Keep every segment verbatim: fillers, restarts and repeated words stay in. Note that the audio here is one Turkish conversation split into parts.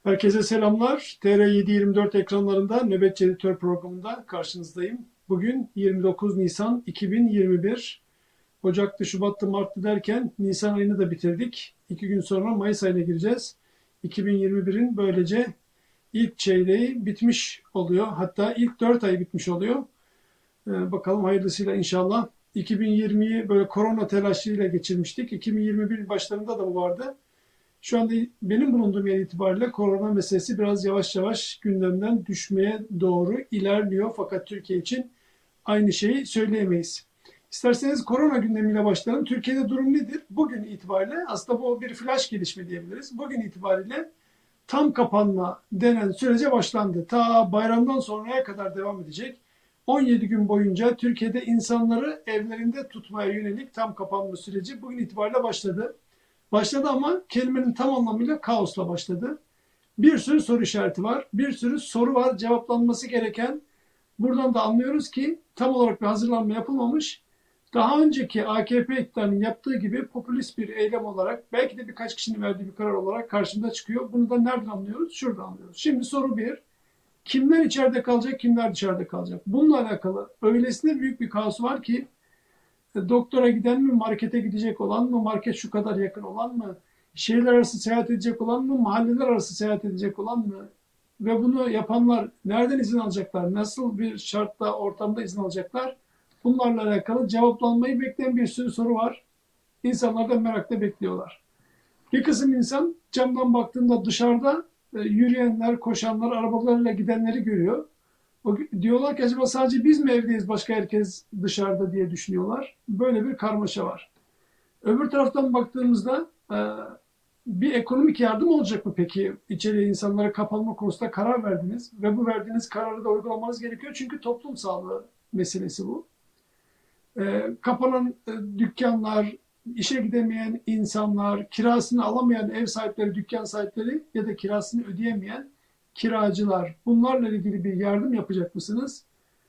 Herkese selamlar. T R yedi yirmi dört ekranlarında Nöbetçi Editör programında karşınızdayım. Bugün yirmi dokuz Nisan iki bin yirmi bir. Ocak'ta, Şubat'ta, Mart'ta derken Nisan ayını da bitirdik. İki gün sonra Mayıs ayına gireceğiz. iki bin yirmi birin böylece ilk çeyreği bitmiş oluyor. Hatta ilk dört ay bitmiş oluyor. Ee, bakalım hayırlısıyla inşallah. iki bin yirmiyi böyle korona telaşıyla geçirmiştik. iki bin yirmi bir başlarında da bu vardı. Şu anda benim bulunduğum yer itibariyle korona meselesi biraz yavaş yavaş gündemden düşmeye doğru ilerliyor. Fakat Türkiye için aynı şeyi söyleyemeyiz. İsterseniz korona gündemiyle başlayalım. Türkiye'de durum nedir? Bugün itibariyle aslında bu bir flash gelişme diyebiliriz. Bugün itibariyle tam kapanma denen sürece başlandı. Ta bayramdan sonraya kadar devam edecek. on yedi gün boyunca Türkiye'de insanları evlerinde tutmaya yönelik tam kapanma süreci bugün itibariyle başladı. Başladı ama kelimenin tam anlamıyla kaosla başladı. Bir sürü soru işareti var. Bir sürü soru var cevaplanması gereken. Buradan da anlıyoruz ki tam olarak bir hazırlanma yapılmamış. Daha önceki A K P iktidarının yaptığı gibi popülist bir eylem olarak belki de birkaç kişinin verdiği bir karar olarak karşımıza çıkıyor. Bunu da nereden anlıyoruz? Şuradan anlıyoruz. Şimdi soru bir. Kimler içeride kalacak, kimler dışarıda kalacak? Bununla alakalı öylesine büyük bir kaos var ki doktora giden mi, markete gidecek olan mı, market şu kadar yakın olan mı, şehirler arası seyahat edecek olan mı, mahalleler arası seyahat edecek olan mı ve bunu yapanlar nereden izin alacaklar, nasıl bir şartta, ortamda izin alacaklar? Bunlarla alakalı cevaplanmayı bekleyen bir sürü soru var. İnsanlar da merakla bekliyorlar. Bir kısım insan camdan baktığında dışarıda e, yürüyenler, koşanlar, arabalarıyla gidenleri görüyor. O, diyorlar ki acaba sadece biz mi evdeyiz, başka herkes dışarıda diye düşünüyorlar. Böyle bir karmaşa var. Öbür taraftan baktığımızda e, bir ekonomik yardım olacak mı peki? İçeriye insanlara kapanma konusunda karar verdiniz ve bu verdiğiniz kararı da uygulamanız gerekiyor. Çünkü toplum sağlığı meselesi bu. E, kapanan e, dükkanlar, işe gidemeyen insanlar, kirasını alamayan ev sahipleri, dükkan sahipleri ya da kirasını ödeyemeyen kiracılar, bunlarla ilgili bir yardım yapacak mısınız?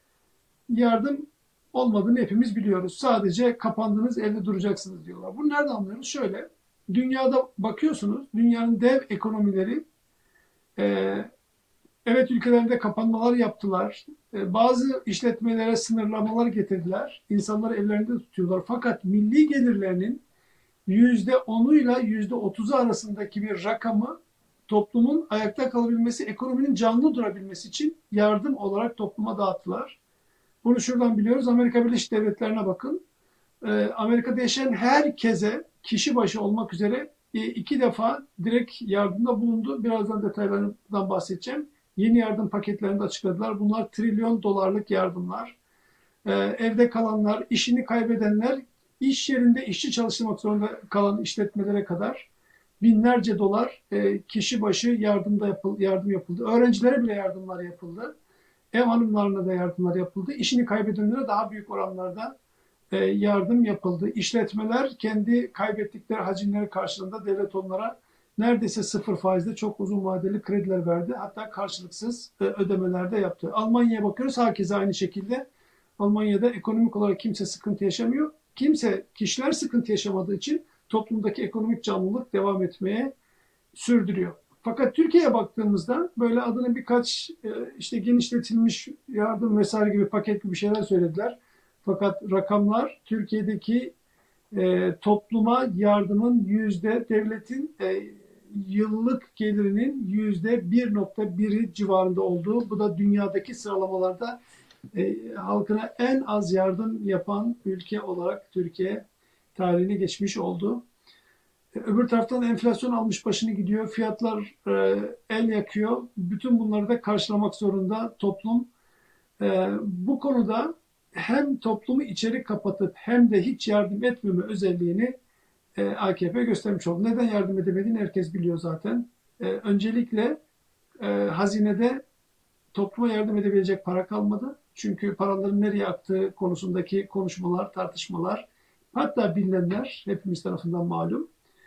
Yardım olmadığını hepimiz biliyoruz. Sadece kapandınız, evde duracaksınız diyorlar. Bunu nereden anlıyoruz? Şöyle, dünyada bakıyorsunuz, dünyanın dev ekonomileri, e, evet ülkelerinde kapanmalar yaptılar. E, bazı işletmelere sınırlamalar getirdiler. İnsanları evlerinde tutuyorlar. Fakat milli gelirlerinin yüzde onuyla yüzde otuzu arasındaki bir rakamı toplumun ayakta kalabilmesi, ekonominin canlı durabilmesi için yardım olarak topluma dağıttılar. Bunu şuradan biliyoruz. Amerika Birleşik Devletleri'ne bakın. Ee, Amerika'da yaşayan herkese kişi başı olmak üzere e, iki defa direkt yardımda bulundu. Birazdan detaylarından bahsedeceğim. Yeni yardım paketlerini de açıkladılar. Bunlar trilyon dolarlık yardımlar. Ee, evde kalanlar, işini kaybedenler, iş yerinde işçi çalıştırmak zorunda kalan işletmelere kadar binlerce dolar e, kişi başı yardımda yapıldı, yardım yapıldı. Öğrencilere bile yardımlar yapıldı. Ev hanımlarına da yardımlar yapıldı. İşini kaybedenlere daha büyük oranlarda e, yardım yapıldı. İşletmeler kendi kaybettikleri hacimleri karşılığında devlet onlara neredeyse sıfır faizde çok uzun vadeli krediler verdi. Hatta karşılıksız e, ödemeler de yaptı. Almanya'ya bakıyoruz. Herkese aynı şekilde. Almanya'da ekonomik olarak kimse sıkıntı yaşamıyor. Kimse, kişiler sıkıntı yaşamadığı için toplumdaki ekonomik canlılık devam etmeye sürdürüyor. Fakat Türkiye'ye baktığımızda böyle adına birkaç işte genişletilmiş yardım vesaire gibi paket gibi şeyler söylediler. Fakat rakamlar Türkiye'deki e, topluma yardımın yüzde devletin e, yıllık gelirinin yüzde bir nokta biri civarında olduğu, bu da dünyadaki sıralamalarda e, halkına en az yardım yapan ülke olarak Türkiye tarihine geçmiş oldu. Öbür taraftan enflasyon almış başını gidiyor. Fiyatlar e, el yakıyor. Bütün bunları da karşılamak zorunda toplum. E, bu konuda hem toplumu içeri kapatıp hem de hiç yardım etmeme özelliğini e, A K P göstermiş oldu. Neden yardım edemediğini herkes biliyor zaten. E, öncelikle e, hazinede topluma yardım edebilecek para kalmadı. Çünkü paraların nereye aktığı konusundaki konuşmalar, tartışmalar, hatta bilinenler hepimiz tarafından malum.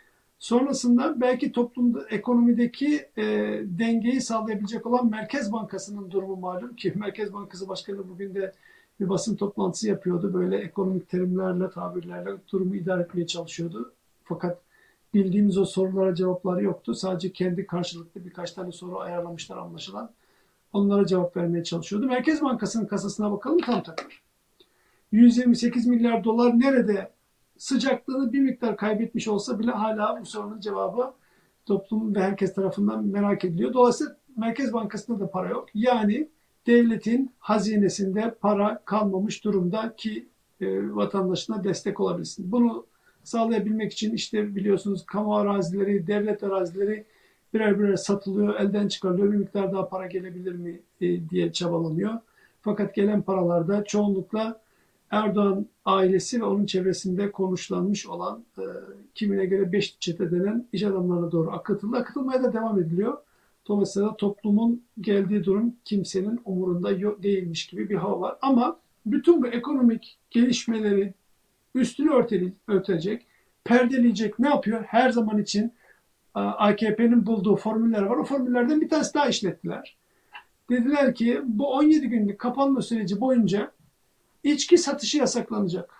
Sonrasında belki toplumda, ekonomideki e, dengeyi sağlayabilecek olan Merkez Bankası'nın durumu malum ki Merkez Bankası Başkanı bugün de bir basın toplantısı yapıyordu. Böyle ekonomik terimlerle, tabirlerle durumu idare etmeye çalışıyordu. Fakat bildiğimiz o sorulara cevapları yoktu. Sadece kendi karşılıklı birkaç tane soru ayarlamışlar anlaşılan. Onlara cevap vermeye çalışıyordu. Merkez Bankası'nın kasasına bakalım, tam takır. yüz yirmi sekiz milyar dolar nerede sıcaklığını bir miktar kaybetmiş olsa bile hala bu sorunun cevabı toplum ve herkes tarafından merak ediliyor. Dolayısıyla Merkez Bankası'nda da para yok. Yani devletin hazinesinde para kalmamış durumda ki e, vatandaşına destek olabilsin. Bunu sağlayabilmek için işte biliyorsunuz kamu arazileri, devlet arazileri birer birer satılıyor, elden çıkarılıyor. Bir miktar daha para gelebilir mi e, diye çabalanıyor. Fakat gelen paralarda çoğunlukla Erdoğan ailesi ve onun çevresinde konuşlanmış olan e, kimine göre beş çete denen iş adamlarına doğru akıtıldı. Akıtılmaya da devam ediliyor. Dolayısıyla toplumun geldiği durum kimsenin umurunda yok, değilmiş gibi bir hava var. Ama bütün bu ekonomik gelişmeleri üstünü örteli, örtecek, perdeleyecek ne yapıyor? Her zaman için A K P'nin bulduğu formüller var. O formüllerden bir tanesi daha işlettiler. Dediler ki bu on yedi günlük kapanma süreci boyunca içki satışı yasaklanacak.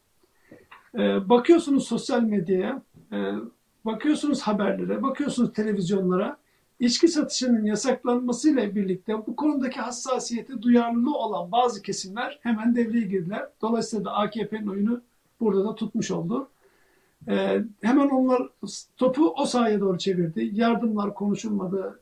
Ee, bakıyorsunuz sosyal medyaya, e, bakıyorsunuz haberlere, bakıyorsunuz televizyonlara. İçki satışının yasaklanmasıyla birlikte bu konudaki hassasiyeti, duyarlılığı olan bazı kesimler hemen devreye girdiler. Dolayısıyla da A K P'nin oyunu burada da tutmuş oldu. Ee, hemen onlar topu o sahaya doğru çevirdi. Yardımlar konuşulmadı.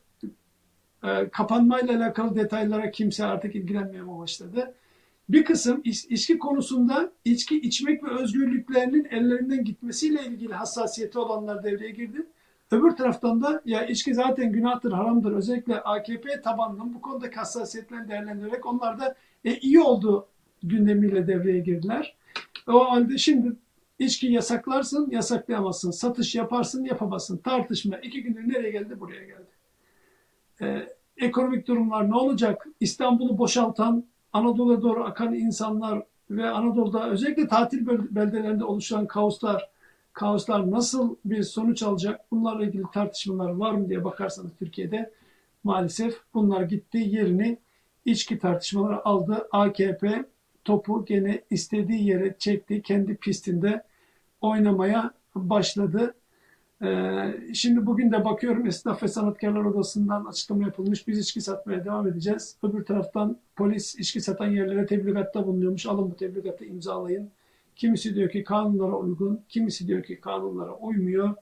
Ee, kapanmayla alakalı detaylara kimse artık ilgilenmeye başladı. Bir kısım içki konusunda içki içmek ve özgürlüklerinin ellerinden gitmesiyle ilgili hassasiyeti olanlar devreye girdi. Öbür taraftan da ya içki zaten günahtır, haramdır. Özellikle A K P tabanının bu konudaki hassasiyetlerini değerlendirerek onlar da e, iyi olduğu gündemiyle devreye girdiler. O halde şimdi içki yasaklarsın, yasaklayamazsın. Satış yaparsın, yapamazsın. Tartışma iki gündür nereye geldi? Buraya geldi. Ee, ekonomik durumlar ne olacak? İstanbul'u boşaltan, Anadolu'ya doğru akan insanlar ve Anadolu'da özellikle tatil beldelerinde oluşan kaoslar, kaoslar nasıl bir sonuç alacak? Bunlarla ilgili tartışmalar var mı diye bakarsanız Türkiye'de maalesef bunlar gitti, yerini içki tartışmaları aldı. A K P topu gene istediği yere çekti, kendi pistinde oynamaya başladı. Ee, şimdi bugün de bakıyorum Esnaf ve Sanatkarlar Odası'ndan açıklama yapılmış. Biz içki satmaya devam edeceğiz. Öbür taraftan polis içki satan yerlere tebligatta bulunuyormuş. Alın bu tebligatı imzalayın. Kimisi diyor ki kanunlara uygun, kimisi diyor ki kanunlara uymuyor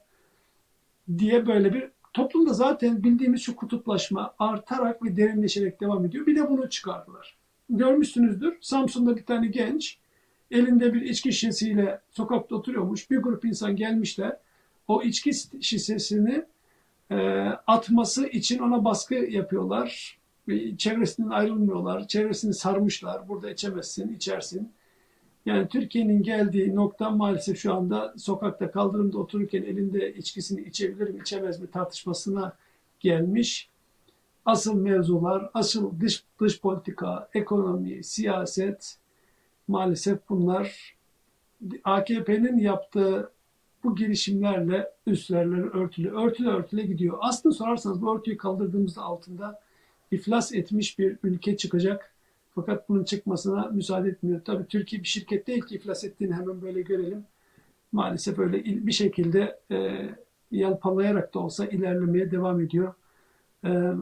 diye böyle bir toplumda zaten bildiğimiz şu kutuplaşma artarak ve derinleşerek devam ediyor. Bir de bunu çıkardılar. Görmüşsünüzdür. Samsun'da bir tane genç elinde bir içki şişesiyle sokakta oturuyormuş. Bir grup insan gelmişler. O içki şişesini e, atması için ona baskı yapıyorlar. Çevresinden ayrılmıyorlar. Çevresini sarmışlar. Burada içemezsin, içersin. Yani Türkiye'nin geldiği nokta maalesef şu anda sokakta kaldırımda otururken elinde içkisini içebilir mi, içemez mi tartışmasına gelmiş. Asıl mevzular, asıl dış, dış politika, ekonomi, siyaset maalesef bunlar A K P'nin yaptığı bu girişimlerle üstlerleri örtülü, örtülü örtüle gidiyor. Aslında sorarsanız bu örtüyü kaldırdığımızda altında iflas etmiş bir ülke çıkacak. Fakat bunun çıkmasına müsaade etmiyor. Tabii Türkiye bir şirket değil ki iflas ettiğini hemen böyle görelim. Maalesef öyle bir şekilde e, yalpalayarak da olsa ilerlemeye devam ediyor. E,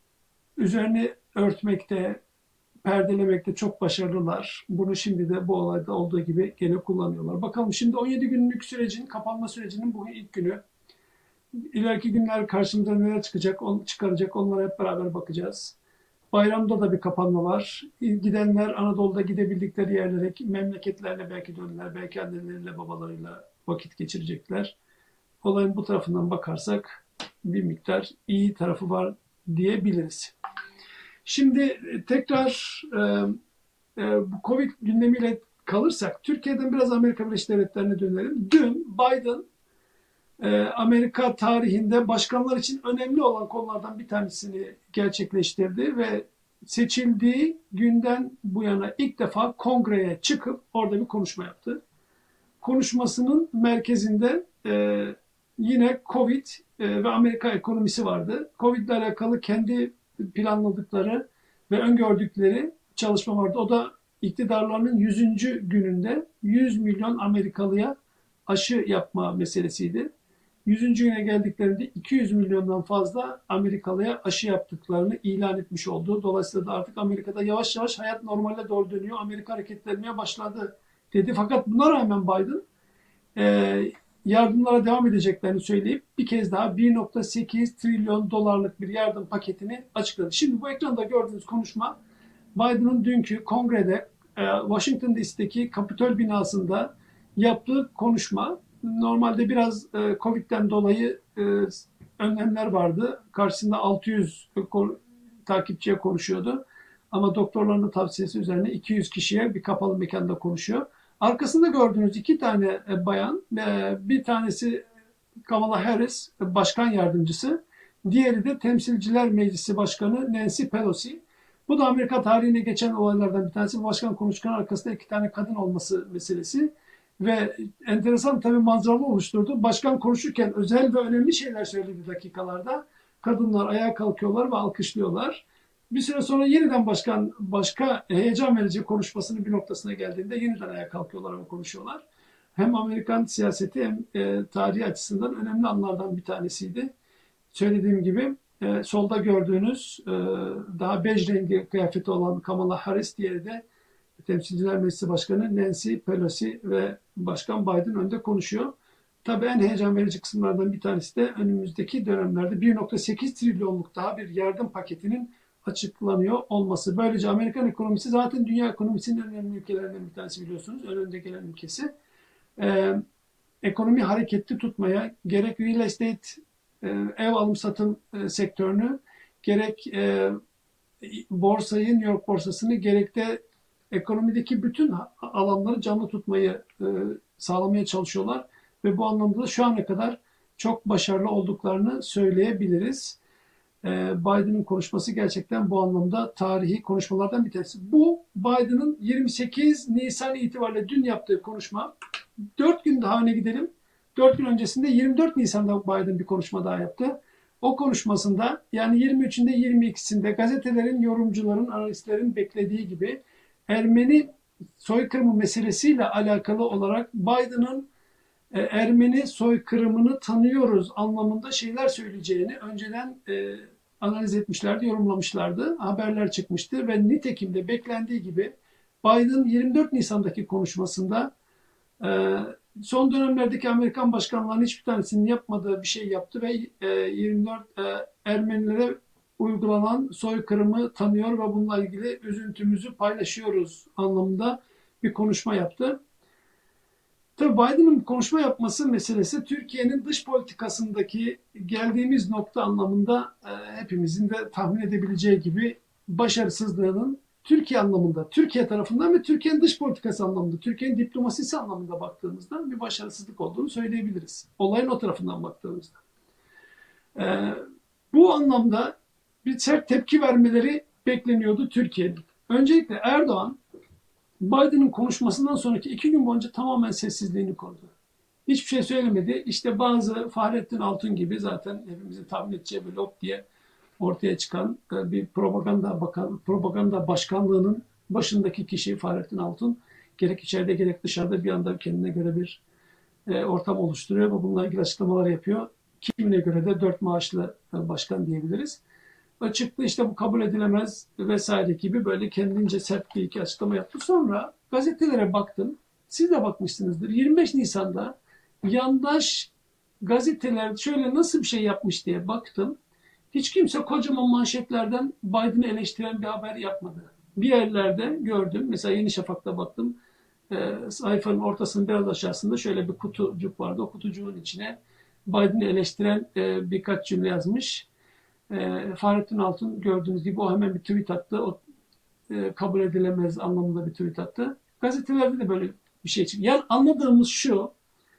üzerine örtmekte, perdelemekte çok başarılılar. Bunu şimdi de bu olayda olduğu gibi gene kullanıyorlar. Bakalım şimdi on yedi günlük sürecin, kapanma sürecinin bugün ilk günü. İleriki günler karşımıza neler çıkacak, on, çıkaracak onlara hep beraber bakacağız. Bayramda da bir kapanma var. Gidenler Anadolu'da gidebildikleri yerlere, memleketlerine belki döndüler, belki anneleriyle, babalarıyla vakit geçirecekler. Olayın bu tarafından bakarsak bir miktar iyi tarafı var diyebiliriz. Şimdi tekrar e, e, bu Covid gündemiyle kalırsak Türkiye'den biraz Amerika Birleşik Devletleri'ne dönelim. Dün Biden e, Amerika tarihinde başkanlar için önemli olan konulardan bir tanesini gerçekleştirdi ve seçildiği günden bu yana ilk defa kongreye çıkıp orada bir konuşma yaptı. Konuşmasının merkezinde e, yine Covid e, ve Amerika ekonomisi vardı. Covid ile alakalı kendi planladıkları ve öngördükleri çalışma vardı. O da iktidarlarının yüzüncü gününde yüz milyon Amerikalıya aşı yapma meselesiydi. yüzüncü güne geldiklerinde iki yüz milyondan fazla Amerikalıya aşı yaptıklarını ilan etmiş oldu. Dolayısıyla da artık Amerika'da yavaş yavaş hayat normale doğru dönüyor. Amerika hareketlenmeye başladı dedi. Fakat buna rağmen Biden e, yardımlara devam edeceklerini söyleyip bir kez daha bir nokta sekiz trilyon dolarlık bir yardım paketini açıkladı. Şimdi bu ekranda gördüğünüz konuşma Biden'ın dünkü kongrede e, Washington D C'deki Kapitol binasında yaptığı konuşma. Normalde biraz e, Covid'den dolayı e, önlemler vardı. Karşısında altı yüz ko- takipçiye konuşuyordu. Ama doktorlarının tavsiyesi üzerine iki yüz kişiye bir kapalı mekanda konuşuyor. Arkasında gördüğünüz iki tane e, bayan, e, bir tanesi Kamala Harris, e, başkan yardımcısı. Diğeri de Temsilciler Meclisi Başkanı Nancy Pelosi. Bu da Amerika tarihine geçen olaylardan bir tanesi. Başkan konuşurken arkasında iki tane kadın olması meselesi. Ve enteresan tabii manzaralı oluşturdu. Başkan konuşurken özel ve önemli şeyler söylediği dakikalarda kadınlar ayağa kalkıyorlar ve alkışlıyorlar. Bir süre sonra yeniden başkan başka heyecan verici konuşmasının bir noktasına geldiğinde yeniden ayağa kalkıyorlar ve konuşuyorlar. Hem Amerikan siyaseti hem e, tarihi açısından önemli anlardan bir tanesiydi. Söylediğim gibi e, solda gördüğünüz e, daha bej rengi kıyafeti olan Kamala Harris, diğeri de Temsilciler Meclisi Başkanı Nancy Pelosi ve Başkan Biden önde konuşuyor. Tabii en heyecan verici kısımlardan bir tanesi de önümüzdeki dönemlerde bir nokta sekiz trilyonluk daha bir yardım paketinin açıklanıyor olması. Böylece Amerikan ekonomisi zaten dünya ekonomisinin önemli ülkelerinden bir tanesi, biliyorsunuz. En önde gelen ülkesi. Ee, ekonomi hareketli tutmaya gerek real estate, e, ev alım satım e, sektörünü, gerek e, borsayı, New York borsasını, gerek de ekonomideki bütün alanları canlı tutmayı e, sağlamaya çalışıyorlar. Ve bu anlamda da şu ana kadar çok başarılı olduklarını söyleyebiliriz. E, Biden'ın konuşması gerçekten bu anlamda tarihi konuşmalardan bir tanesi. Bu Biden'ın yirmi sekiz Nisan itibariyle dün yaptığı konuşma. Dört gün daha öne gidelim. Dört gün öncesinde yirmi dört Nisan'da Biden bir konuşma daha yaptı. O konuşmasında, yani yirmi üçünde yirmi ikisinde gazetelerin, yorumcuların, analistlerin beklediği gibi Ermeni soykırımı meselesiyle alakalı olarak Biden'ın e, Ermeni soykırımını tanıyoruz anlamında şeyler söyleyeceğini önceden e, analiz etmişlerdi, yorumlamışlardı. Haberler çıkmıştı ve nitekim de beklendiği gibi Biden yirmi dört Nisan'daki konuşmasında e, son dönemlerdeki Amerikan başkanlarının hiçbir tanesinin yapmadığı bir şey yaptı ve e, yirmi dört e, Ermenilere uygulanan soykırımı tanıyor ve bununla ilgili üzüntümüzü paylaşıyoruz anlamında bir konuşma yaptı. Tabii Biden'ın konuşma yapması meselesi Türkiye'nin dış politikasındaki geldiğimiz nokta anlamında e, hepimizin de tahmin edebileceği gibi başarısızlığının Türkiye anlamında, Türkiye tarafından ve Türkiye'nin dış politikası anlamında, Türkiye'nin diplomasisi anlamında baktığımızda bir başarısızlık olduğunu söyleyebiliriz. Olayın o tarafından baktığımızda. E, bu anlamda bir sert tepki vermeleri bekleniyordu Türkiye'nin. Öncelikle Erdoğan, Biden'ın konuşmasından sonraki iki gün boyunca tamamen sessizliğini korudu. Hiçbir şey söylemedi. İşte bazı Fahrettin Altun gibi, zaten hepimizin tahmin edeceği bir lob diye ortaya çıkan bir propaganda bakan, propaganda başkanlığının başındaki kişi Fahrettin Altun, gerek içeride gerek dışarıda bir anda kendine göre bir e, ortam oluşturuyor ve bununla ilgili açıklamalar yapıyor. Kimine göre de dört maaşlı başkan diyebiliriz. Ve çıktı işte bu kabul edilemez vesaire gibi böyle kendince sert bir iki açıklama yaptı. Sonra gazetelere baktım. Siz de bakmışsınızdır. yirmi beş Nisan'da yandaş gazeteler şöyle nasıl bir şey yapmış diye baktım. Hiç kimse kocaman manşetlerden Biden'ı eleştiren bir haber yapmadı. Bir yerlerde gördüm. Mesela Yeni Şafak'ta baktım. E, sayfanın ortasının biraz aşağısında şöyle bir kutucuk vardı. O kutucuğun içine Biden'ı eleştiren e, birkaç cümle yazmış. E, Fahrettin Altun gördüğünüz gibi o hemen bir tweet attı. O e, kabul edilemez anlamında bir tweet attı. Gazetelerde de böyle bir şey çıktı. Yani anladığımız şu,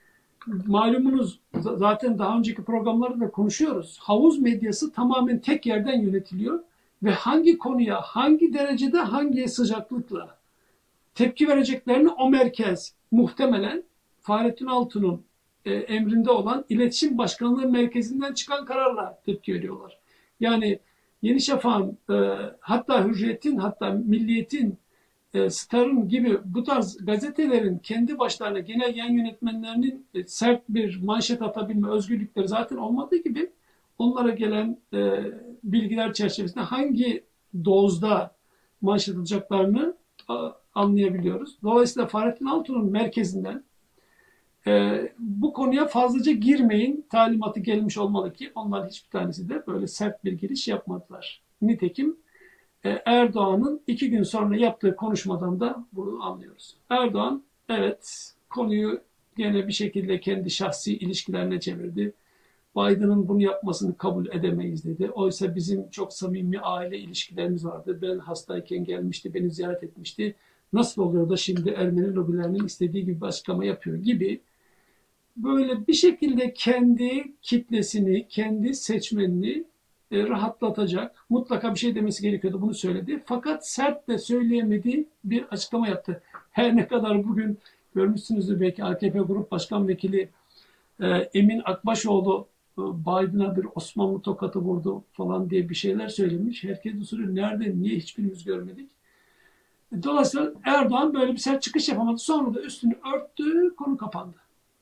malumunuz zaten daha önceki programlarda da konuşuyoruz. Havuz medyası tamamen tek yerden yönetiliyor ve hangi konuya, hangi derecede, hangi sıcaklıkla tepki vereceklerini o merkez, muhtemelen Fahrettin Altun'un e, emrinde olan İletişim Başkanlığı Merkezi'nden çıkan kararla tepki veriyorlar. Yani Yeni Şafak'ın, e, hatta Hürriyet'in, hatta Milliyet'in e, Star'ın gibi bu tarz gazetelerin kendi başlarına genel yayın yönetmenlerinin e, sert bir manşet atabilme özgürlükleri zaten olmadığı gibi onlara gelen e, bilgiler çerçevesinde hangi dozda manşet atacaklarını a, anlayabiliyoruz. Dolayısıyla Fahrettin Altun'un merkezinden e, bu konuya fazlaca girmeyin talimatı gelmiş olmalı ki onların hiçbir tanesi de böyle sert bir giriş yapmadılar. Nitekim Erdoğan'ın iki gün sonra yaptığı konuşmadan da bunu anlıyoruz. Erdoğan evet konuyu gene bir şekilde kendi şahsi ilişkilerine çevirdi. Biden'ın bunu yapmasını kabul edemeyiz dedi. Oysa bizim çok samimi aile ilişkilerimiz vardı. Ben hastayken gelmişti, beni ziyaret etmişti. Nasıl oluyor da şimdi Ermeni lobilerinin istediği gibi bir açıklama yapıyor gibi. Böyle bir şekilde kendi kitlesini, kendi seçmenini rahatlatacak, mutlaka bir şey demesi gerekiyordu, bunu söyledi. Fakat sert de söyleyemediği bir açıklama yaptı. Her ne kadar bugün görmüşsünüzdür belki A K P Grup Başkan Vekili Emin Akbaşoğlu Biden'a bir Osmanlı tokatı vurdu falan diye bir şeyler söylemiş. Herkes de soruyor nerede, niye hiçbirimiz görmedik. Dolayısıyla Erdoğan böyle bir sert çıkış yapamadı. Sonra da üstünü örttü, konu kapandı.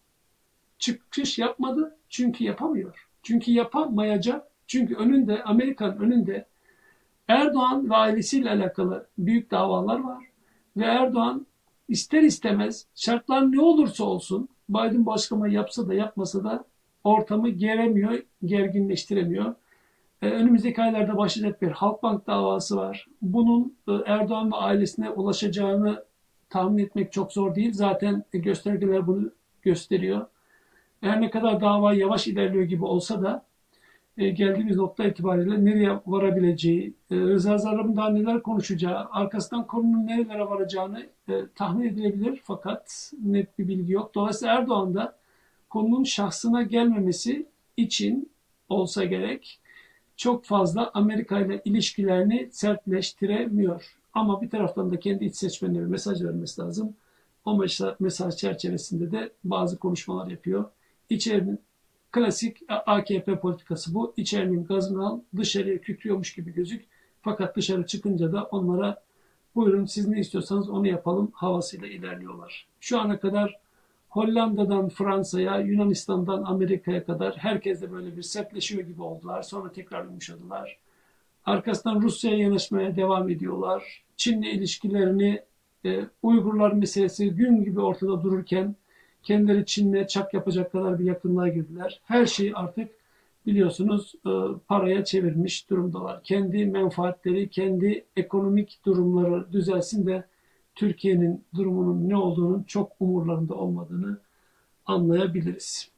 Çıkış yapmadı çünkü yapamıyor. Çünkü yapamayacak. Çünkü önünde, Amerika'nın önünde Erdoğan ve ailesiyle alakalı büyük davalar var. Ve Erdoğan ister istemez şartlar ne olursa olsun Biden bu açıklamayı yapsa da yapmasa da ortamı geremiyor, gerginleştiremiyor. Ee, önümüzdeki aylarda başlayacak bir Halkbank davası var. Bunun e, Erdoğan ve ailesine ulaşacağını tahmin etmek çok zor değil. Zaten göstergeler bunu gösteriyor. Her ne kadar dava yavaş ilerliyor gibi olsa da e, geldiğimiz nokta itibariyle nereye varabileceği, e, Rıza Zarrab'ın daha neler konuşacağı, arkasından konunun nerelere varacağını e, tahmin edilebilir fakat net bir bilgi yok. Dolayısıyla Erdoğan da konunun şahsına gelmemesi için olsa gerek çok fazla Amerika ile ilişkilerini sertleştiremiyor. Ama bir taraftan da kendi iç seçmenlerine mesaj vermesi lazım. O mesaj çerçevesinde de bazı konuşmalar yapıyor. İçerinin klasik A K P politikası bu. İçerinin gazını al, dışarıya kükrüyormuş gibi gözük. Fakat dışarı çıkınca da onlara buyurun siz ne istiyorsanız onu yapalım havasıyla ilerliyorlar. Şu ana kadar Hollanda'dan Fransa'ya, Yunanistan'dan Amerika'ya kadar herkes de böyle bir sertleşiyor gibi oldular. Sonra tekrar yumuşadılar. Arkasından Rusya'ya yanaşmaya devam ediyorlar. Çin'le ilişkilerini e, Uygurlar meselesi gün gibi ortada dururken kendileri Çin'le çak yapacak kadar bir yakınlığa girdiler. Her şeyi artık biliyorsunuz e, paraya çevirmiş durumdalar. Kendi menfaatleri, kendi ekonomik durumları düzelsin de Türkiye'nin durumunun ne olduğunun çok umurlarında olmadığını anlayabiliriz.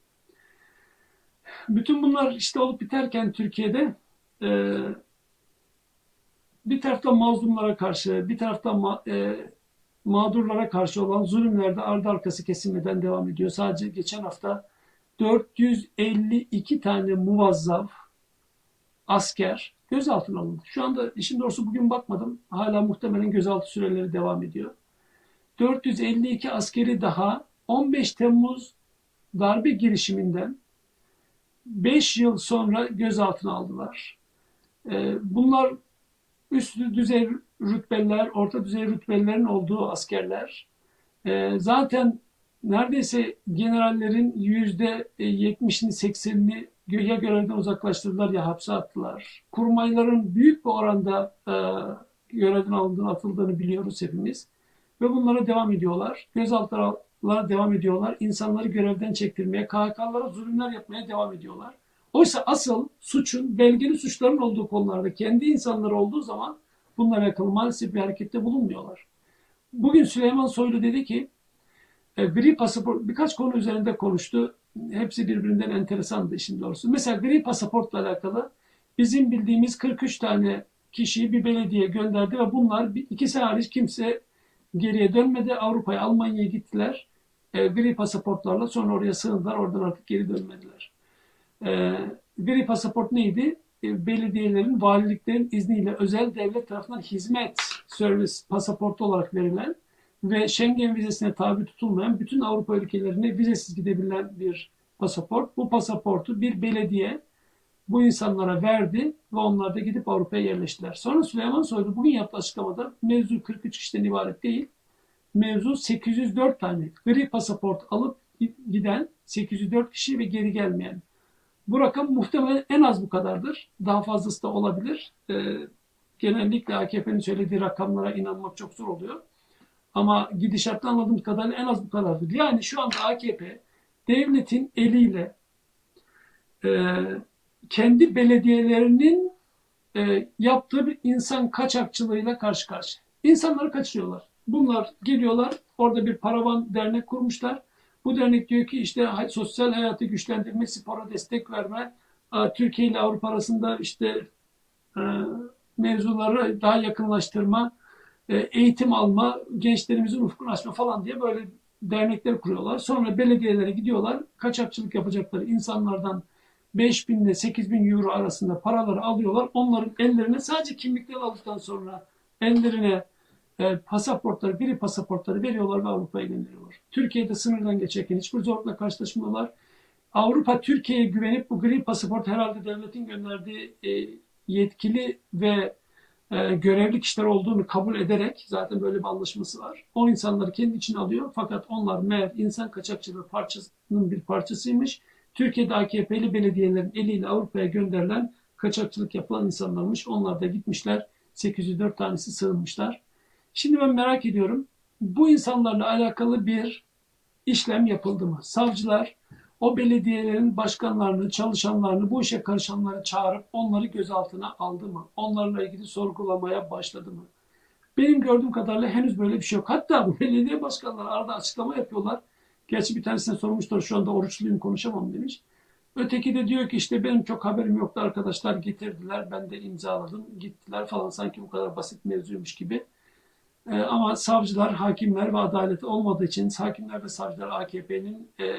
Bütün bunlar işte olup biterken Türkiye'de e, bir taraftan mazlumlara karşı, bir taraftan ma, e, mağdurlara karşı olan zulümlerde ardı arkası kesilmeden devam ediyor. Sadece geçen hafta dört yüz elli iki tane muvazzaf asker gözaltına alındı. Şu anda işin doğrusu bugün bakmadım. Hala muhtemelen gözaltı süreleri devam ediyor. dört yüz elli iki askeri daha on beş Temmuz darbe girişiminden beş yıl sonra gözaltına aldılar. Bunlar üst düzey rütbeliler, orta düzey rütbelilerin olduğu askerler. Zaten neredeyse generallerin yüzde yetmişini seksenini ya görevden uzaklaştırdılar ya hapse attılar. Kurmayların büyük bir oranda görevden alındığını, atıldığını biliyoruz hepimiz. Ve bunlara devam ediyorlar. Gözaltılara devam ediyorlar. İnsanları görevden çektirmeye, K H K'lara zulümler yapmaya devam ediyorlar. Oysa asıl suçun, belgeli suçların olduğu konularda kendi insanları olduğu zaman bunlara alakalı maalesef bir harekette bulunmuyorlar. Bugün Süleyman Soylu dedi ki, gri pasaport, birkaç konu üzerinde konuştu. Hepsi birbirinden enteresandı işin doğrusu. Mesela gri pasaportla alakalı bizim bildiğimiz kırk üç tane kişiyi bir belediye gönderdi ve bunlar ikisi hariç kimse geriye dönmedi. Avrupa'ya, Almanya'ya gittiler. E, gri pasaportlarla sonra oraya sığındılar. Oradan artık geri dönmediler. E, gri pasaport neydi? E, belediyelerin, valiliklerin izniyle özel devlet tarafından hizmet servis pasaportu olarak verilen ve Schengen vizesine tabi tutulmayan bütün Avrupa ülkelerine vizesiz gidebilen bir pasaport. Bu pasaportu bir belediye bu insanlara verdi ve onlar da gidip Avrupa'ya yerleştiler. Sonra Süleyman Soylu bugün yaptığı açıklamada mevzu kırk üç kişiden ibaret değil. Mevzu sekiz yüz dört tane gri pasaport alıp giden sekiz yüz dört kişi ve geri gelmeyen. Bu rakam muhtemelen en az bu kadardır. Daha fazlası da olabilir. Ee, genellikle A K P'nin söylediği rakamlara inanmak çok zor oluyor. Ama gidişattan anladığım kadarıyla en az bu kadardır. Yani şu anda A K P devletin eliyle e, kendi belediyelerinin e, yaptığı bir insan kaçakçılığıyla karşı karşıya. İnsanları kaçırıyorlar. Bunlar geliyorlar, orada bir paravan dernek kurmuşlar. Bu dernek diyor ki işte sosyal hayatı güçlendirme, spora destek verme, Türkiye ile Avrupa arasında işte e, mevzuları daha yakınlaştırma, e, eğitim alma, gençlerimizin ufkunu açma falan diye böyle dernekler kuruyorlar. Sonra belediyelere gidiyorlar, kaçakçılık yapacakları insanlardan beş bin ile sekiz bin euro arasında paraları alıyorlar. Onların ellerine sadece kimlikleri aldıktan sonra ellerine e, pasaportları, gri pasaportları veriyorlar ve Avrupa'ya gönderiyorlar. Türkiye'de sınırdan geçerken hiçbir zorlukla karşılaşmıyorlar. Avrupa Türkiye'ye güvenip bu gri pasaport herhalde devletin gönderdiği e, yetkili ve e, görevli kişiler olduğunu kabul ederek, zaten böyle bir anlaşması var, o insanları kendi içine alıyor. Fakat onlar meğer insan kaçakçılığı parçasının bir parçasıymış. Türkiye'de A K P'li belediyelerin eliyle Avrupa'ya gönderilen, kaçakçılık yapılan insanlarmış. Onlar da gitmişler, sekiz yüz dört tanesi sığınmışlar. Şimdi ben merak ediyorum, bu insanlarla alakalı bir işlem yapıldı mı? Savcılar o belediyelerin başkanlarını, çalışanlarını, bu işe karışanları çağırıp onları gözaltına aldı mı? Onlarla ilgili sorgulamaya başladı mı? Benim gördüğüm kadarıyla henüz böyle bir şey yok. Hatta bu belediye başkanları arada açıklama yapıyorlar. Gerçi bir tanesine sormuşlar, şu anda oruçluyum konuşamam demiş. Öteki de diyor ki işte benim çok haberim yoktu, arkadaşlar getirdiler, ben de imzaladım, gittiler falan, sanki bu kadar basit mevzuymuş gibi. Ee, ama savcılar, hakimler ve adalet olmadığı için, hakimler ve savcılar A K P'nin e,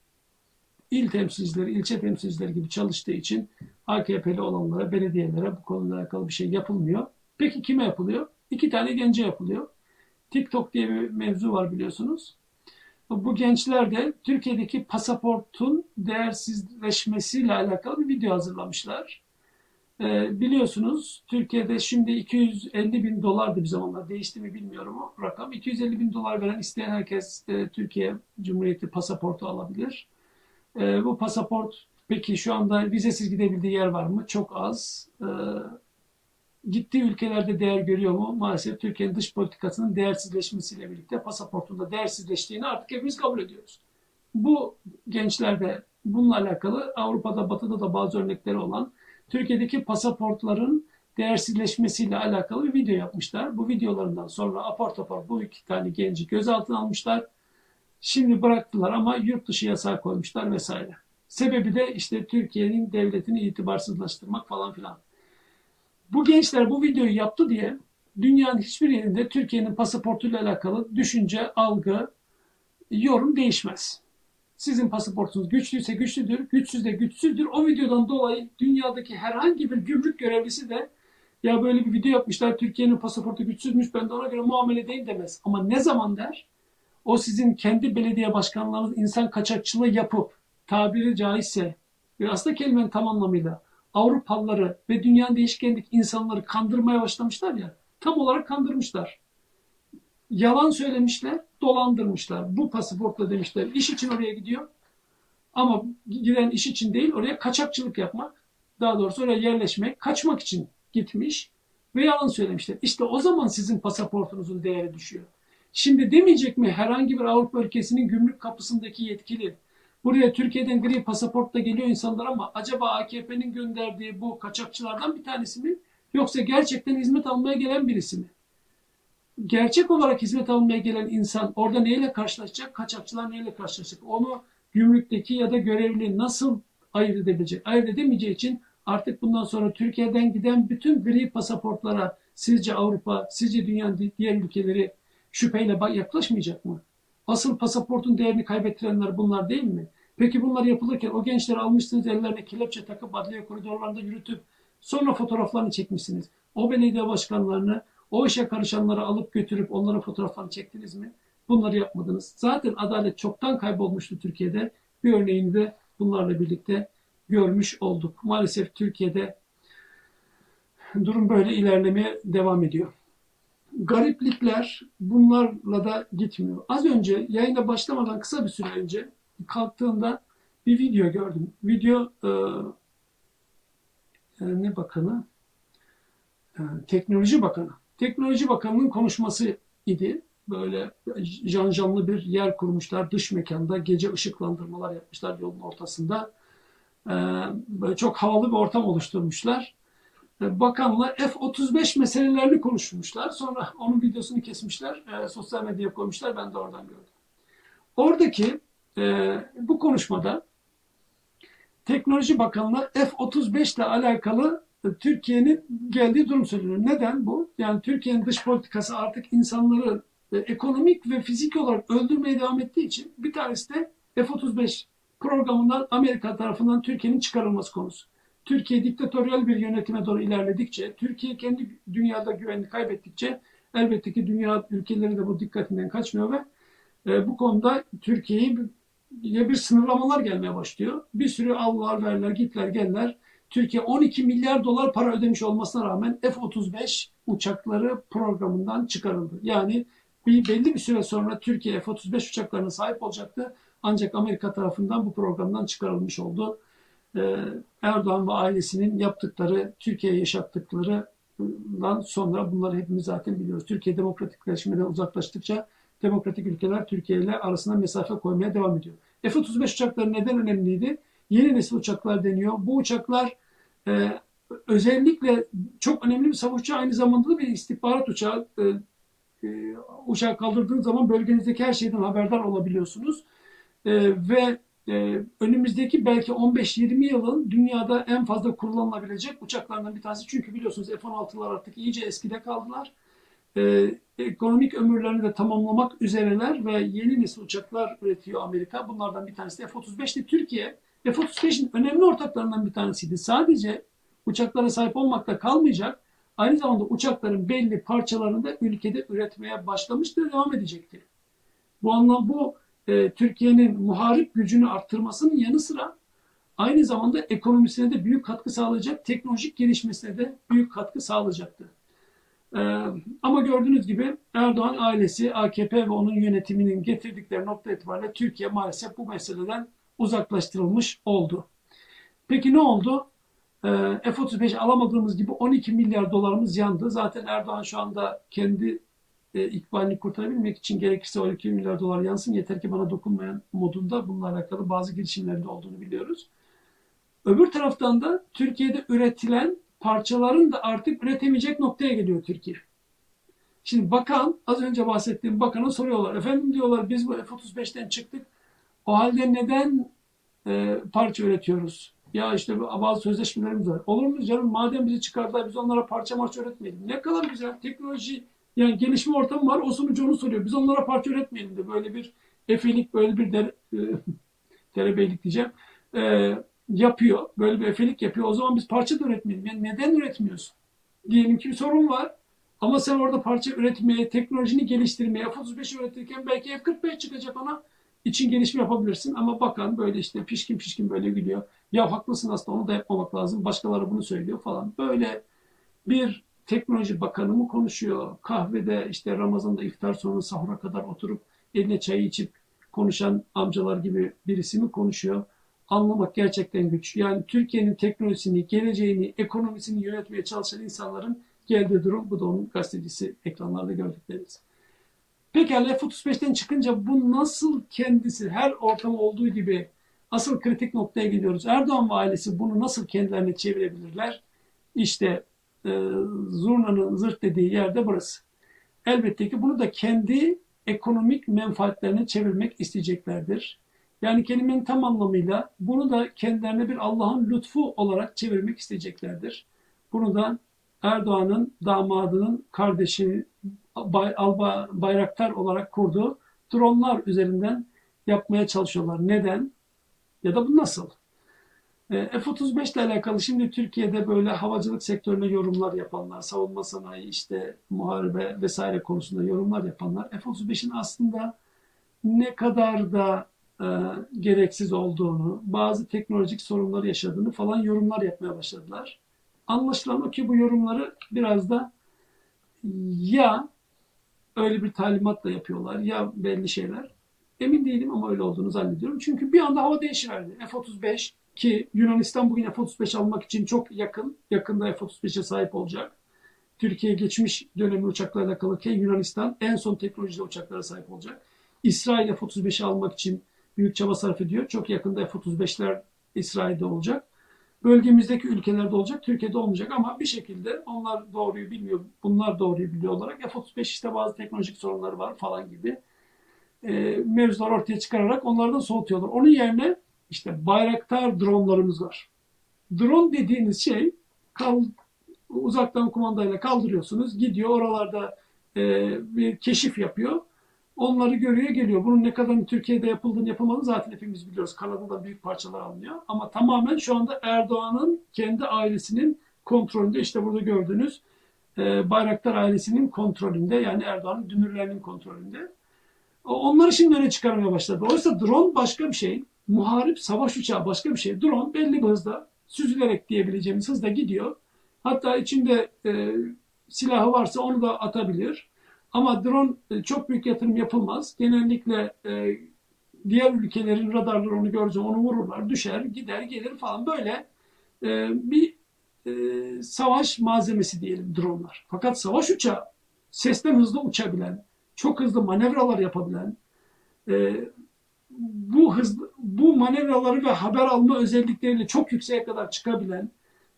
il temsilcileri, ilçe temsilcileri gibi çalıştığı için A K P'li olanlara, belediyelere bu konuyla alakalı bir şey yapılmıyor. Peki kime yapılıyor? İki tane gence yapılıyor. TikTok diye bir mevzu var biliyorsunuz. Bu gençler de Türkiye'deki pasaportun değersizleşmesiyle alakalı bir video hazırlamışlar. Ee, biliyorsunuz Türkiye'de şimdi iki yüz elli bin dolardı, bir zamanlar değişti mi bilmiyorum o rakam. iki yüz elli bin dolar veren isteyen herkes e, Türkiye Cumhuriyeti pasaportu alabilir. E, bu pasaport peki şu anda vizesiz gidebildiği yer var mı? Çok az. E, gittiği ülkelerde değer görüyor mu? Maalesef Türkiye'nin dış politikasının değersizleşmesiyle birlikte pasaportun da değersizleştiğini artık hepimiz kabul ediyoruz. Bu gençlerde bununla alakalı Avrupa'da, Batı'da da bazı örnekleri olan Türkiye'deki pasaportların değersizleşmesiyle alakalı bir video yapmışlar. Bu videolarından sonra apar topar bu iki tane genci gözaltına almışlar. Şimdi bıraktılar ama yurt dışı yasağı koymuşlar vesaire. Sebebi de işte Türkiye'nin devletini itibarsızlaştırmak falan filan. Bu gençler bu videoyu yaptı diye dünyanın hiçbir yerinde Türkiye'nin pasaportuyla alakalı düşünce, algı, yorum değişmez. Sizin pasaportunuz güçlüyse güçlüdür, güçsüz de güçsüzdür. O videodan dolayı dünyadaki herhangi bir gümrük görevlisi de ya böyle bir video yapmışlar, Türkiye'nin pasaportu güçsüzmüş, ben de ona göre muamele edeyim demez. Ama ne zaman der? O sizin kendi belediye başkanlarınız insan kaçakçılığı yapıp, tabiri caizse ve aslında kelimenin tam anlamıyla Avrupalıları ve dünyanın değişkenlik insanları kandırmaya başlamışlar ya, tam olarak kandırmışlar. Yalan söylemişler, dolandırmışlar. Bu pasaportla demişler, iş için oraya gidiyor. Ama giden iş için değil, oraya kaçakçılık yapmak, daha doğrusu oraya yerleşmek, kaçmak için gitmiş ve yalan söylemişler. İşte o zaman sizin pasaportunuzun değeri düşüyor. Şimdi demeyecek mi herhangi bir Avrupa ülkesinin gümrük kapısındaki yetkili, buraya Türkiye'den gri pasaportla geliyor insanlar ama acaba A K P'nin gönderdiği bu kaçakçılardan bir tanesi mi? Yoksa gerçekten hizmet almaya gelen birisi mi? Gerçek olarak hizmet almaya gelen insan orada neyle karşılaşacak? Kaçakçılar neyle karşılaşacak? Onu gümrükteki ya da görevli nasıl ayırt edebilecek? Ayırt edemeyeceği için artık bundan sonra Türkiye'den giden bütün gri pasaportlara sizce Avrupa, sizce dünyanın diğer ülkeleri şüpheyle yaklaşmayacak mı? Asıl pasaportun değerini kaybettirenler bunlar değil mi? Peki bunlar yapılırken o gençleri almışsınız, ellerine kelepçe takıp adliye koridorlarında yürütüp sonra fotoğraflarını çekmişsiniz. O belediye başkanlarını, o işe karışanları alıp götürüp onların fotoğraflarını çektiniz mi? Bunları yapmadınız. Zaten adalet çoktan kaybolmuştu Türkiye'de. Bir örneğini de bunlarla birlikte görmüş olduk. Maalesef Türkiye'de durum böyle ilerlemeye devam ediyor. Gariplikler bunlarla da gitmiyor. Az önce yayına başlamadan kısa bir süre önce kalktığımda bir video gördüm. Video e, ne bakanı? E, Teknoloji Bakanı. Teknoloji Bakanı'nın konuşması idi. Böyle janjanlı bir yer kurmuşlar. Dış mekanda gece ışıklandırmalar yapmışlar yolun ortasında. E, böyle çok havalı bir ortam oluşturmuşlar. Bakanla F otuz beş meselelerini konuşmuşlar. Sonra onun videosunu kesmişler. E, sosyal medyaya koymuşlar. Ben de oradan gördüm. Oradaki e, bu konuşmada Teknoloji Bakanı'na F otuz beş ile alakalı e, Türkiye'nin geldiği durum söyleniyor. Neden bu? Yani Türkiye'nin dış politikası artık insanları e, ekonomik ve fizik olarak öldürmeye devam ettiği için bir tanesi de F otuz beş programından Amerika tarafından Türkiye'nin çıkarılması konusu. Türkiye diktatöryel bir yönetime doğru ilerledikçe, Türkiye kendi dünyada güvenini kaybettikçe elbette ki dünya ülkeleri de bu dikkatinden kaçmıyor ve e, bu konuda Türkiye'ye bir, bir sınırlamalar gelmeye başlıyor. Bir sürü allar verler, gitler, geller. Türkiye on iki milyar dolar para ödemiş olmasına rağmen F otuz beş uçakları programından çıkarıldı. Yani bir belli bir süre sonra Türkiye F otuz beş uçaklarına sahip olacaktı. Ancak Amerika tarafından bu programdan çıkarılmış oldu. Erdoğan ve ailesinin yaptıkları, Türkiye'ye yaşattıklarından sonra bunları hepimiz zaten biliyoruz. Türkiye demokratikleşmeden uzaklaştıkça demokratik ülkeler Türkiye ile arasına mesafe koymaya devam ediyor. F otuz beş uçakları neden önemliydi? Yeni nesil uçaklar deniyor. Bu uçaklar e, özellikle çok önemli bir savaş uçağı, aynı zamanda da bir istihbarat uçağı. E, e, uçağı kaldırdığınız zaman bölgenizdeki her şeyden haberdar olabiliyorsunuz. E, ve Ee, önümüzdeki belki on beş yirmi yılın dünyada en fazla kullanılabilecek uçaklardan bir tanesi. Çünkü biliyorsunuz F on altılar artık iyice eskide kaldılar. Ee, ekonomik ömürlerini de tamamlamak üzereler ve yeni nesil uçaklar üretiyor Amerika. Bunlardan bir tanesi de F otuz beşti. Türkiye F otuz beşin önemli ortaklarından bir tanesiydi. Sadece uçaklara sahip olmakla kalmayacak, aynı zamanda uçakların belli parçalarını da ülkede üretmeye başlamıştır, devam edecektir. Bu anlam bu e, Türkiye'nin muharip gücünü arttırmasının yanı sıra aynı zamanda ekonomisine de büyük katkı sağlayacak, teknolojik gelişmesine de büyük katkı sağlayacaktır. Ee, ama gördüğünüz gibi Erdoğan ailesi, A K P ve onun yönetiminin getirdikleri nokta itibariyle Türkiye maalesef bu meseleden uzaklaştırılmış oldu. Peki ne oldu? Ee, F otuz beş alamadığımız gibi on iki milyar dolarımız yandı. Zaten Erdoğan şu anda kendi e, ikbalini kurtarabilmek için gerekirse on iki milyar dolar yansın, yeter ki bana dokunmayan modunda bununla alakalı bazı girişimlerinde olduğunu biliyoruz. Öbür taraftan da Türkiye'de üretilen parçaların da artık üretemeyecek noktaya geliyor Türkiye. Şimdi bakan, az önce bahsettiğim bakana soruyorlar. Efendim diyorlar, biz bu F otuz beşten çıktık. O halde neden e, parça üretiyoruz? Ya işte bazı sözleşmelerimiz var. Olur mu canım? Madem bizi çıkardılar, biz onlara parça marça üretmeyelim. Ne kadar güzel teknoloji, yani gelişme ortamı var. O sunucu onu soruyor. Biz onlara parça üretmeyelim de, böyle bir efelik, böyle bir dere, e, derebeylik diyeceğim. E, yapıyor. Böyle bir efelik yapıyor. O zaman biz parça da üretmeyelim. Yani neden üretmiyorsun? Diyelim ki bir sorun var. Ama sen orada parça üretmeye, teknolojini geliştirmeye, F otuz beş üretirken belki F kırk beş çıkacak, ona için gelişme yapabilirsin. Ama bakan böyle işte pişkin pişkin böyle gülüyor. Ya haklısın, aslında onu da yapmamak lazım. Başkaları bunu söylüyor falan. Böyle bir teknoloji bakanı mı konuşuyor? Kahvede işte Ramazan'da iftar sonra sahura kadar oturup eline çayı içip konuşan amcalar gibi birisi mi konuşuyor? Anlamak gerçekten güç. Yani Türkiye'nin teknolojisini, geleceğini, ekonomisini yönetmeye çalışan insanların geldiği durum, bu da onun gazetecisi ekranlarda gördüklerimiz. Pekala F otuz beşten çıkınca bu nasıl kendisi, her ortam olduğu gibi asıl kritik noktaya gidiyoruz. Erdoğan ve ailesi bunu nasıl kendilerine çevirebilirler? İşte e, zurnanın zırt dediği yerde burası. Elbette ki bunu da kendi ekonomik menfaatlerine çevirmek isteyeceklerdir. Yani kelimenin tam anlamıyla bunu da kendilerine bir Allah'ın lütfu olarak çevirmek isteyeceklerdir. Bunu da Erdoğan'ın damadının kardeşi Alba Bayraktar olarak kurduğu dronlar üzerinden yapmaya çalışıyorlar. Neden? Ya da bu nasıl? F otuz beş ile alakalı şimdi Türkiye'de böyle havacılık sektörüne yorumlar yapanlar, savunma sanayi, işte muharebe vesaire konusunda yorumlar yapanlar F otuz beşin aslında ne kadar da e, gereksiz olduğunu, bazı teknolojik sorunlar yaşadığını falan yorumlar yapmaya başladılar. Anlaşılan o ki bu yorumları biraz da ya öyle bir talimatla yapıyorlar ya belli şeyler. Emin değilim ama öyle olduğunu zannediyorum. Çünkü bir anda hava değişiverdi. F otuz beş ki Yunanistan bugün F otuz beş almak için çok yakın. Yakında F otuz beşe sahip olacak. Türkiye geçmiş dönemli uçaklarla kalırken Yunanistan en son teknolojide uçaklara sahip olacak. İsrail F otuz beşi almak için büyük çaba sarf ediyor. Çok yakında F otuz beşler İsrail'de olacak. Bölgemizdeki ülkelerde olacak, Türkiye'de olmayacak ama bir şekilde onlar doğruyu bilmiyor, bunlar doğruyu biliyor olarak F otuz beş işte bazı teknolojik sorunları var falan gibi e, mevzular ortaya çıkararak onlardan soğutuyorlar. Onun yerine işte Bayraktar dronlarımız var. Drone dediğiniz şey kal, uzaktan kumandayla kaldırıyorsunuz, gidiyor oralarda e, bir keşif yapıyor. Onları görüyor geliyor. Bunun ne kadar Türkiye'de yapıldığını yapılmadığını zaten hepimiz biliyoruz. Kanada'dan büyük parçalar alınıyor. Ama tamamen şu anda Erdoğan'ın kendi ailesinin kontrolünde. İşte burada gördüğünüz e, Bayraktar ailesinin kontrolünde. Yani Erdoğan'ın dünürlerinin kontrolünde. Onları şimdi öne çıkarmaya başladı. Oysa drone başka bir şey. Muharip savaş uçağı başka bir şey. Drone belli bir hızda süzülerek diyebileceğimiz hızda gidiyor. Hatta içinde e, silahı varsa onu da atabilir. Ama drone e, çok büyük yatırım yapılmaz. Genellikle e, diğer ülkelerin radarları onu görünce onu vururlar, düşer, gider, gelir falan böyle e, bir e, savaş malzemesi diyelim dronlar. Fakat savaş uçağı sesten hızlı uçabilen, çok hızlı manevralar yapabilen, e, bu hızlı, bu manevraları ve haber alma özellikleriyle çok yükseğe kadar çıkabilen,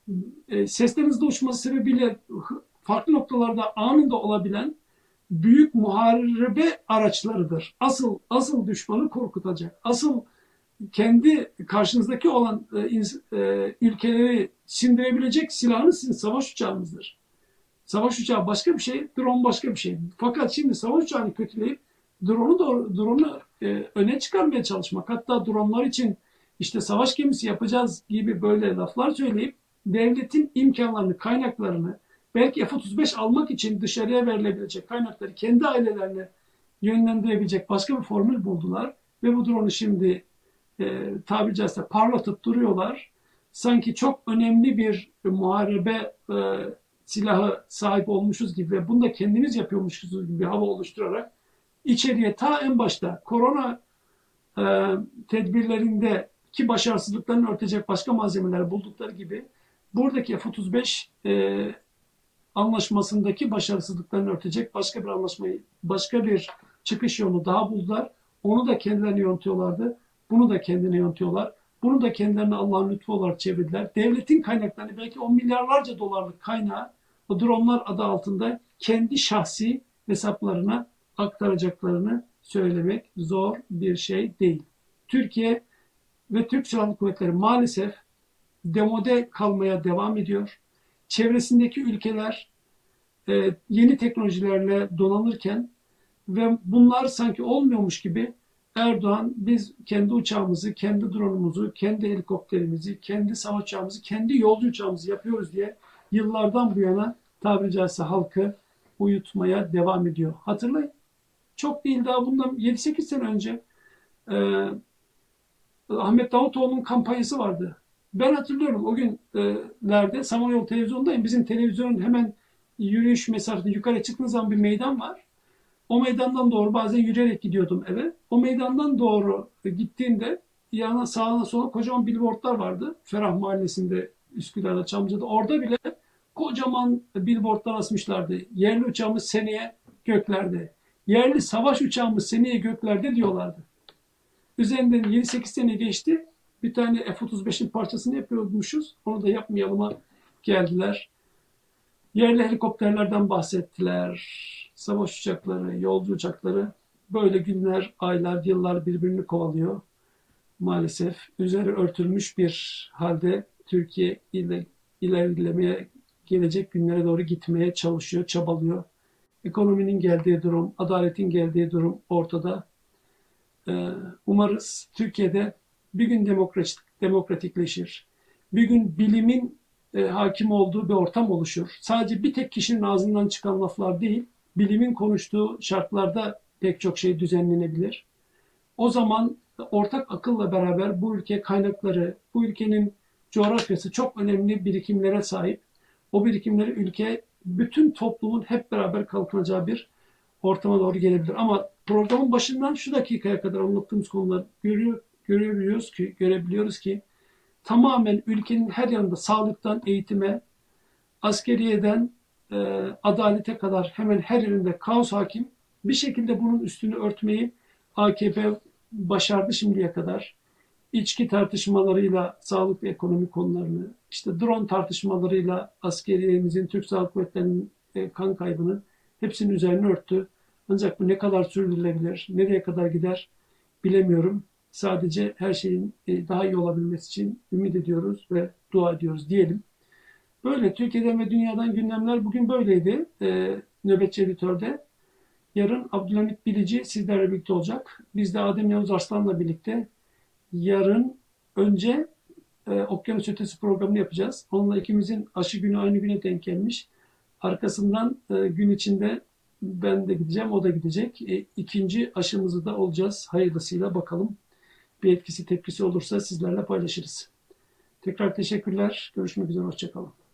e, sesten hızlı uçması sebebiyle farklı noktalarda anında olabilen büyük muharebe araçlarıdır. Asıl asıl düşmanı korkutacak. Asıl kendi karşınızdaki olan e, e, ülkeleri sindirebilecek silahınız sizin savaş uçağınızdır. Savaş uçağı başka bir şey, drone başka bir şey. Fakat şimdi savaş uçağını kötüleyip drone'u da drone'u e, öne çıkarmaya çalışmak, hatta drone'lar için işte savaş gemisi yapacağız gibi böyle laflar söyleyip devletin imkanlarını, kaynaklarını, belki F otuz beş almak için dışarıya verilebilecek kaynakları kendi ailelerine yönlendirebilecek başka bir formül buldular. Ve bu drone'u şimdi e, tabiri caizse parlatıp duruyorlar. Sanki çok önemli bir muharebe e, silahı sahip olmuşuz gibi ve bunu da kendimiz yapıyormuşuz gibi bir hava oluşturarak içeriye ta en başta korona e, tedbirlerindeki başarısızlıklarını örtecek başka malzemeler buldukları gibi buradaki F otuz beş e, anlaşmasındaki başarısızlıklarını örtecek başka bir anlaşmayı, başka bir çıkış yolu daha buldular. Onu da kendilerine yontuyorlardı. Bunu da kendine yontuyorlar. Bunu da kendilerine Allah'ın lütfu olarak çevirdiler. Devletin kaynaklarını, belki on milyarlarca dolarlık kaynağı o dronlar adı altında kendi şahsi hesaplarına aktaracaklarını söylemek zor bir şey değil. Türkiye ve Türk Silahlı Kuvvetleri maalesef demode kalmaya devam ediyor. Çevresindeki ülkeler e, yeni teknolojilerle donanırken ve bunlar sanki olmuyormuş gibi Erdoğan biz kendi uçağımızı, kendi drone'umuzu, kendi helikopterimizi, kendi savaş uçağımızı, kendi yolcu uçağımızı yapıyoruz diye yıllardan bu yana tabiri caizse halkı uyutmaya devam ediyor. Hatırlayın. Çok değil, daha bundan yedi sekiz sene önce e, Ahmet Davutoğlu'nun kampanyası vardı. Ben hatırlıyorum o günlerde Samanyolu televizyondayım. Bizim televizyonun hemen yürüyüş mesafesinde yukarı çıktığınız zaman bir meydan var. O meydandan doğru bazen yürüyerek gidiyordum eve. O meydandan doğru gittiğimde yana sağına sola kocaman billboardlar vardı. Ferah Mahallesi'nde, Üsküdar'da, Çamlıca'da. Orada bile kocaman billboardlar asmışlardı. Yerli uçağımız seneye göklerde. Yerli savaş uçağımız seneye göklerde diyorlardı. Üzerinden yedi sekiz sene geçti. Bir tane F otuz beşin parçasını yapıyormuşuz. Onu da yapmayalıma geldiler. Yerli helikopterlerden bahsettiler. Savaş uçakları, yolcu uçakları. Böyle günler, aylar, yıllar birbirini kovalıyor. Maalesef üzeri örtülmüş bir halde Türkiye ile ilerlemeye, gelecek günlere doğru gitmeye çalışıyor, çabalıyor. Ekonominin geldiği durum, adaletin geldiği durum ortada. Umarız Türkiye'de bir gün demokratik, demokratikleşir. Bir gün bilimin e, hakim olduğu bir ortam oluşur. Sadece bir tek kişinin ağzından çıkan laflar değil, bilimin konuştuğu şartlarda pek çok şey düzenlenebilir. O zaman ortak akılla beraber bu ülke kaynakları, bu ülkenin coğrafyası çok önemli birikimlere sahip. O birikimleri ülke, bütün toplumun hep beraber kalkınacağı bir ortama doğru gelebilir. Ama programın başından şu dakikaya kadar anlattığımız konular görüyor, görebiliyoruz ki, görebiliyoruz ki tamamen ülkenin her yanında sağlıktan eğitime, askeriyeden e, adalete kadar hemen her yerinde kaos hakim. Bir şekilde bunun üstünü örtmeyi A K P başardı şimdiye kadar. İçki tartışmalarıyla sağlık ve ekonomi konularını, işte drone tartışmalarıyla askeriyemizin, Türk Silahlı Kuvvetleri'nin e, kan kaybını hepsinin üzerine örttü. Ancak bu ne kadar sürdürülebilir, nereye kadar gider bilemiyorum. Sadece her şeyin e, daha iyi olabilmesi için ümit ediyoruz ve dua ediyoruz diyelim. Böyle Türkiye'den ve dünyadan gündemler bugün böyleydi. E, Nöbetçi Editör'de. Yarın Abdülhamit Bilici sizlerle birlikte olacak. Biz de Adem Yavuz Arslan'la birlikte yarın önce e, Okyanus Ötesi programını yapacağız. Onunla ikimizin aşı günü aynı güne denk gelmiş. Arkasından e, gün içinde ben de gideceğim, o da gidecek. E, ikinci aşımızı da olacağız. Hayırlısıyla bakalım. Bir etkisi tepkisi olursa sizlerle paylaşırız. Tekrar teşekkürler. Görüşmek üzere. Hoşça kalın.